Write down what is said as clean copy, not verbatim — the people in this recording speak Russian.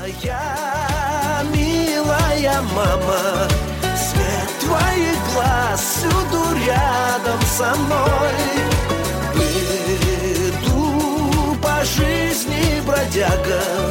Моя милая мама, свет твоих глаз всюду рядом со мной. Иду по жизни бродяга,